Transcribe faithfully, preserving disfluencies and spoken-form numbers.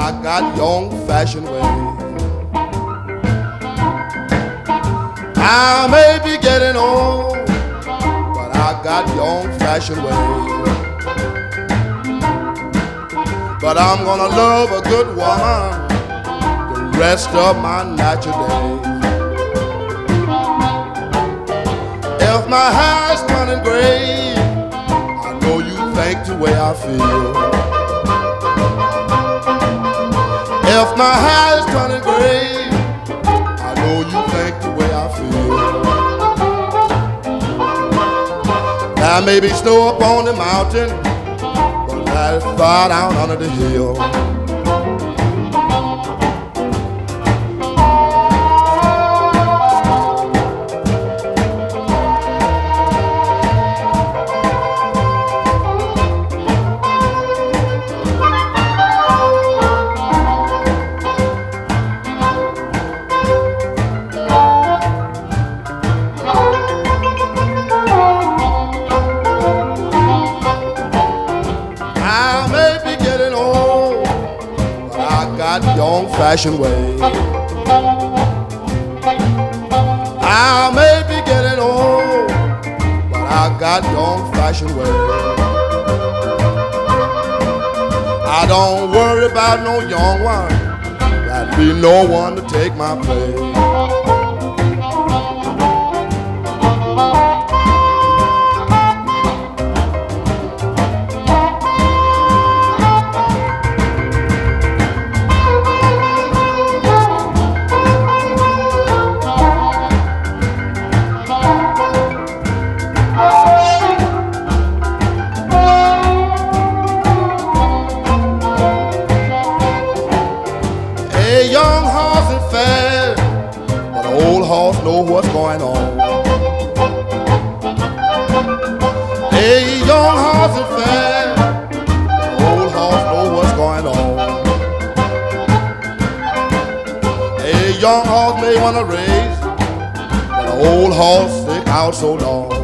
I got your old-fashioned way. I may be getting old, but I got your old-fashioned way. But I'm gonna love a good woman the rest of my natural days. If my hair is turning gray, I know you think the way I feel. If my hair is turning gray, I know you think the way I feel. There may be snow up on the mountain, but that's far down under the hill. Your old-fashioned way. I may be getting old, but I got your old-fashioned way. I don't worry about no young one, there'll be no one to take my place. A young horse is fast, but an old horse knows what's going on. A young horse is fast, but an old horse knows what's going on. A young horse may want to race, but an old horse stick out so long.